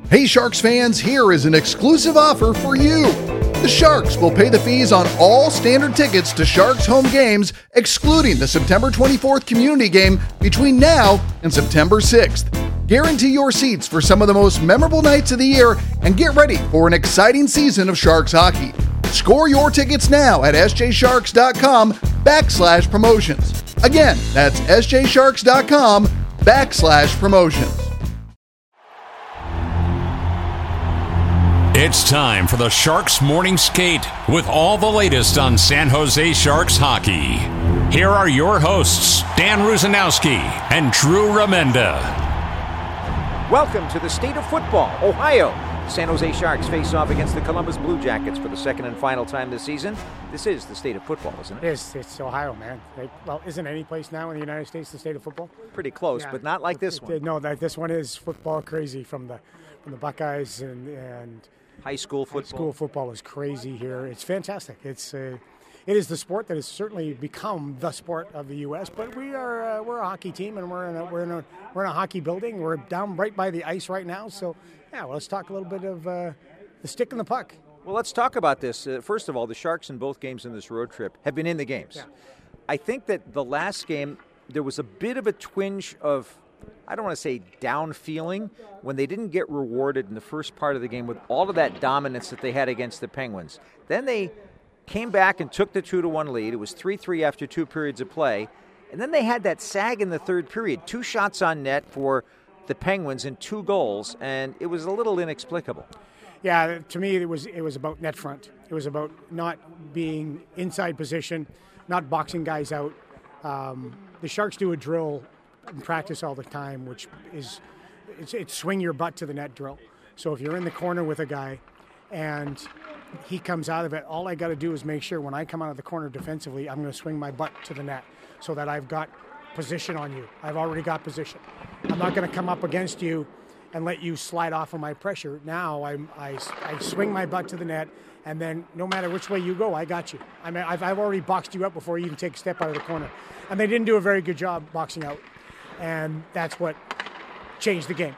Hey Sharks fans, here is an exclusive offer for you. The Sharks will pay the fees on all standard tickets to Sharks home games, excluding the September 24th community game between now and September 6th. Guarantee your seats for some of the most memorable nights of the year and get ready for an exciting season of Sharks hockey. Score your tickets now at sjsharks.com/promotions. Again, that's sjsharks.com/promotions. It's time for the Sharks Morning Skate with all the latest on San Jose Sharks hockey. Here are your hosts, Dan Rusanowski and Drew Remenda. Welcome to the state of football, Ohio. The San Jose Sharks face off against the Columbus Blue Jackets for the second and final time this season. This is the state of football, isn't it? It is. It's Ohio, man. Well, isn't any place now in the United States the state of football? Pretty close, yeah, but not like this one. No, this one is football crazy from the Buckeyes and high school football. High school football is crazy here. It's fantastic. It is the sport that has certainly become the sport of the U.S. But we're a hockey team, and we're in a hockey building. We're down right by the ice right now. So yeah, well, let's talk a little bit of the stick and the puck. Well, let's talk about this. First of all, the Sharks in both games in this road trip have been in the games. Yeah. I think that the last game there was a bit of a twinge of, I don't want to say down feeling, when they didn't get rewarded in the first part of the game with all of that dominance that they had against the Penguins. Then they came back and took the 2-1 lead. It was 3-3 after 2 periods of play. And then they had that sag in the third period. 2 shots on net for the Penguins and 2 goals, and it was a little inexplicable. Yeah, to me it was about net front. It was about not being inside position, not boxing guys out. The Sharks do a drill in practice all the time, which is it's swing your butt to the net drill. So if you're in the corner with a guy and he comes out of it, all I got to do is make sure when I come out of the corner defensively, I'm going to swing my butt to the net so that I've got position on you. I've already got position. I'm not going to come up against you and let you slide off of my pressure. Now I swing my butt to the net, and then no matter which way you go, I got you. I mean, I've already boxed you up before you even take a step out of the corner. And they didn't do a very good job boxing out. And that's what changed the game.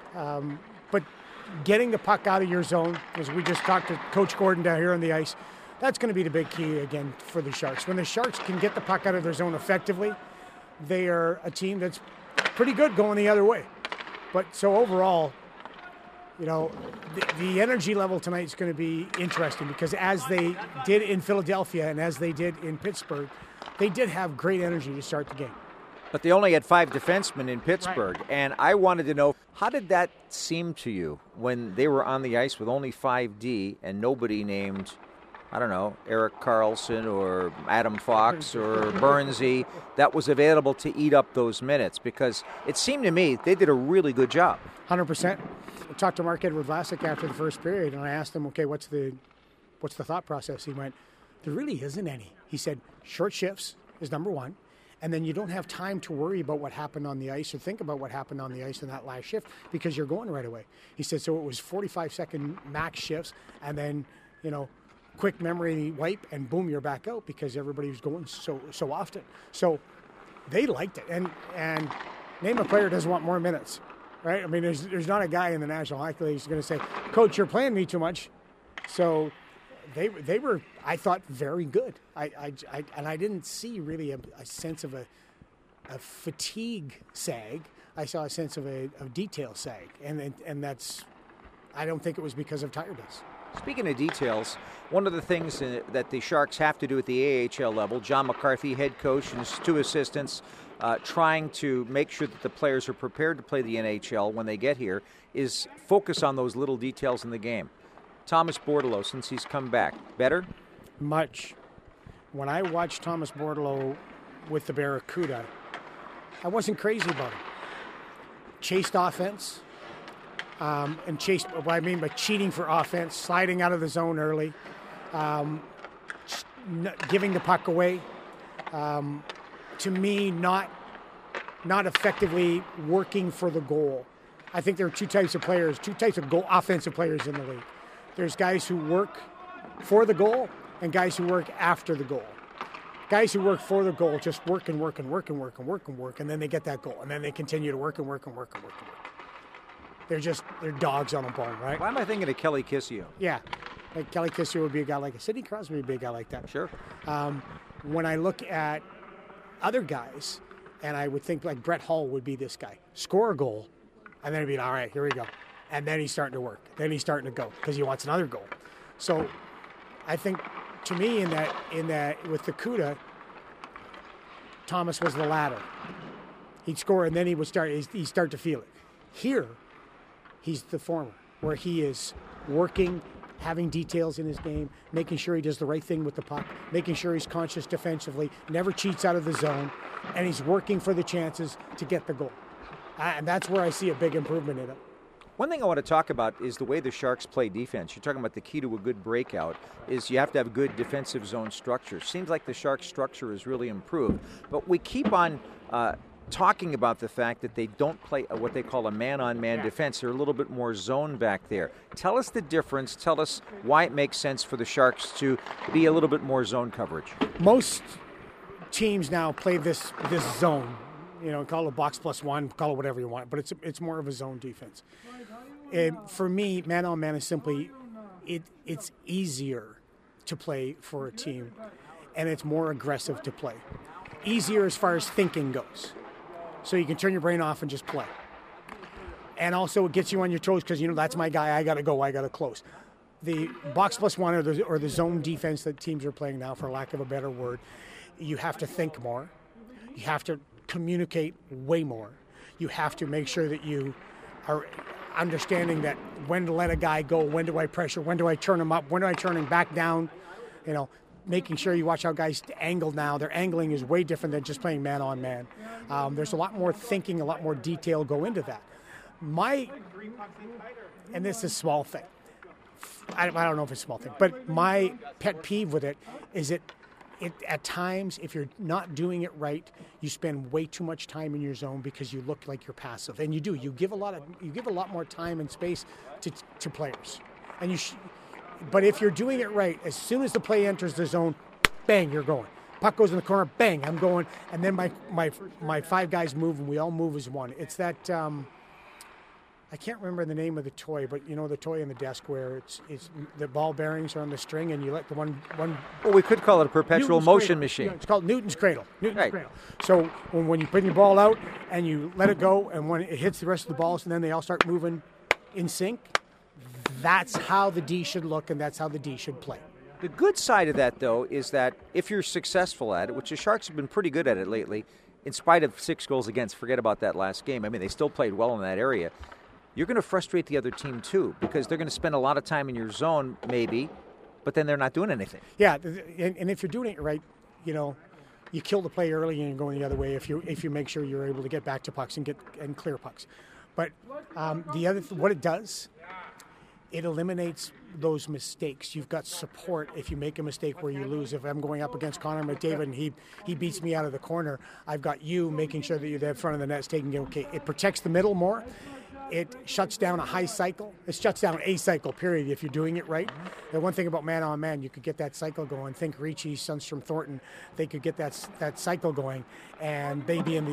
But getting the puck out of your zone, as we just talked to Coach Gordon down here on the ice, that's going to be the big key again for the Sharks. When the Sharks can get the puck out of their zone effectively, they are a team that's pretty good going the other way. But so overall, you know, the energy level tonight is going to be interesting because as they did in Philadelphia and as they did in Pittsburgh, they did have great energy to start the game. But they only had 5 defensemen in Pittsburgh, right. And I wanted to know, how did that seem to you when they were on the ice with only 5D and nobody named, I don't know, Erik Karlsson or Adam Fox or Bernsey that was available to eat up those minutes? Because it seemed to me they did a really good job. 100%. I talked to Mark-Edward Vlasic after the first period, and I asked him, okay, what's the thought process? He went, there really isn't any. He said, short shifts is number one. And then you don't have time to worry about what happened on the ice or think about what happened on the ice in that last shift because you're going right away. He said, so it was 45-second max shifts and then, you know, quick memory wipe and boom, you're back out because everybody was going so often. So they liked it. And name a player doesn't want more minutes, right? I mean, there's not a guy in the National Hockey League who's going to say, Coach, you're playing me too much. So they were, I thought, very good. I didn't see really a sense of a fatigue sag. I saw a sense of a detail sag, and that's, I don't think it was because of tiredness. Speaking of details, one of the things that the Sharks have to do at the AHL level, John McCarthy, head coach, and his 2 assistants, trying to make sure that the players are prepared to play the NHL when they get here, is focus on those little details in the game. Thomas Bordeleau, since he's come back, better? Much. When I watched Thomas Bordeleau with the Barracuda, I wasn't crazy about him. Chased offense, and chased, what I mean by cheating for offense, sliding out of the zone early, giving the puck away. To me, not effectively working for the goal. I think there are 2 types of players, 2 types of offensive players in the league. There's guys who work for the goal and guys who work after the goal. Guys who work for the goal just work and work and work and work and work and work, and then they get that goal, and then they continue to work and work and work and work and work. they're dogs on a bone, right? Why am I thinking of Kelly Kissio? Yeah. Like Kelly Kissio would be a guy like Sidney Crosby would be a guy like that. Sure. When I look at other guys, and I would think like Brett Hull would be this guy. Score a goal, and then it'd be, all right, here we go. And then he's starting to work. Then he's starting to go because he wants another goal. So I think, to me, in that with the CUDA, Thomas was the latter. He'd score, and then he'd start to feel it. Here, he's the former, where he is working, having details in his game, making sure he does the right thing with the puck, making sure he's conscious defensively, never cheats out of the zone, and he's working for the chances to get the goal. And that's where I see a big improvement in it. One thing I want to talk about is the way the Sharks play defense. You're talking about the key to a good breakout is you have to have good defensive zone structure. Seems like the Sharks' structure has really improved. But we keep on talking about the fact that they don't play what they call a man-on-man defense. They're a little bit more zone back there. Tell us the difference. Tell us why it makes sense for the Sharks to be a little bit more zone coverage. Most teams now play this zone. Call it box plus one, call it whatever you want, but it's more of a zone defense. For me, man-on-man is simply, it's easier to play for a team, and it's more aggressive to play. Easier as far as thinking goes. So you can turn your brain off and just play. And also it gets you on your toes because, that's my guy, I got to go, I got to close. The box plus one or the zone defense that teams are playing now, for lack of a better word, you have to think more. You have to communicate way more. You have to make sure that you are understanding that when to let a guy go, when do I pressure, when do I turn him up, when do I turn him back down, making sure you watch how guys angle now. Their angling is way different than just playing man-on-man. There's a lot more thinking, a lot more detail go into that. And this is a small thing. I don't know if it's a small thing, but my pet peeve with it is it at times, if you're not doing it right, you spend way too much time in your zone because you look like you're passive, and you do. You give a lot more time and space to players, and but if you're doing it right, as soon as the play enters the zone, bang, you're going. Puck goes in the corner, bang, I'm going, and then my five guys move, and we all move as one. It's that. I can't remember the name of the toy, but the toy in the desk where it's the ball bearings are on the string, and you let the one. Well, we could call it a perpetual Newton's motion cradle. machine. It's called Newton's cradle. Right. Cradle. So when you put your ball out and you let it go, and when it hits the rest of the balls, and then they all start moving in sync, that's how the D should look, and that's how the D should play. The good side of that, though, is that if you're successful at it, which the Sharks have been pretty good at it lately, in spite of 6 goals against, forget about that last game. I mean, they still played well in that area. You're going to frustrate the other team, too, because they're going to spend a lot of time in your zone, maybe, but then they're not doing anything. Yeah, and if you're doing it right, you kill the play early and you're going the other way if you make sure you're able to get back to pucks and clear pucks. But what it does, it eliminates those mistakes. You've got support if you make a mistake where you lose. If I'm going up against Connor McDavid and he beats me out of the corner, I've got you making sure that you're there in front of the net, taking it okay. It protects the middle more. It shuts down a high cycle. It shuts down a cycle, period, if you're doing it right. The one thing about man-on-man, you could get that cycle going. Think Ricci, Sundstrom, Thornton. They could get that cycle going, and they'd be in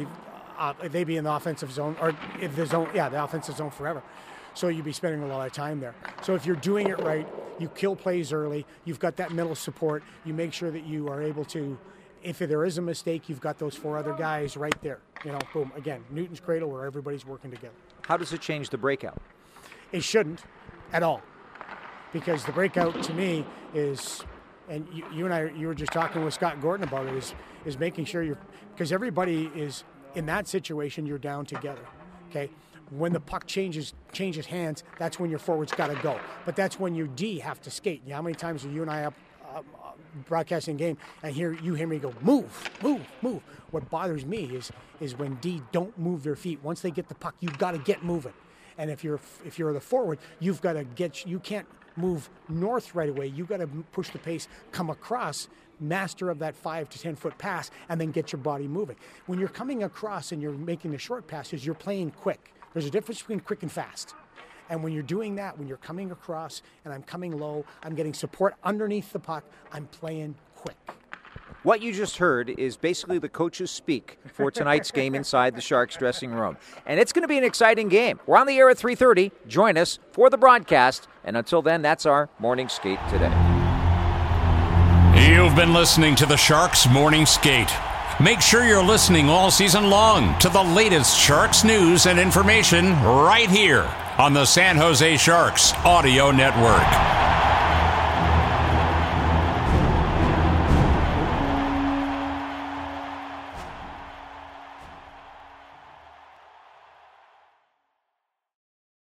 the offensive zone, or if the zone, the offensive zone forever. So you'd be spending a lot of time there. So if you're doing it right, you kill plays early. You've got that middle support. You make sure that you are able to, if there is a mistake, you've got those 4 other guys right there. Boom, again, Newton's cradle where everybody's working together. How does it change the breakout? It shouldn't at all, because the breakout to me is, and you were just talking with Scott Gordon about it, is making sure because everybody is in that situation, you're down together, okay? When the puck changes hands, that's when your forwards got to go. But that's when your D have to skate. How many times are you and I up broadcasting game and you hear me go, move, move, move. What bothers me is when D don't move their feet. Once they get the puck, you've got to get moving. And if you're the forward, you've got to you can't move north right away. You've got to push the pace, come across, master of that 5 to 10 foot pass, and then get your body moving. When you're coming across and you're making the short passes, you're playing quick. There's a difference between quick and fast. And when you're doing that, when you're coming across and I'm coming low, I'm getting support underneath the puck, I'm playing quick. What you just heard is basically the coaches speak for tonight's game inside the Sharks dressing room. And it's going to be an exciting game. We're on the air at 3:30. Join us for the broadcast. And until then, that's our Morning Skate today. You've been listening to the Sharks Morning Skate. Make sure you're listening all season long to the latest Sharks news and information right here on the San Jose Sharks Audio Network.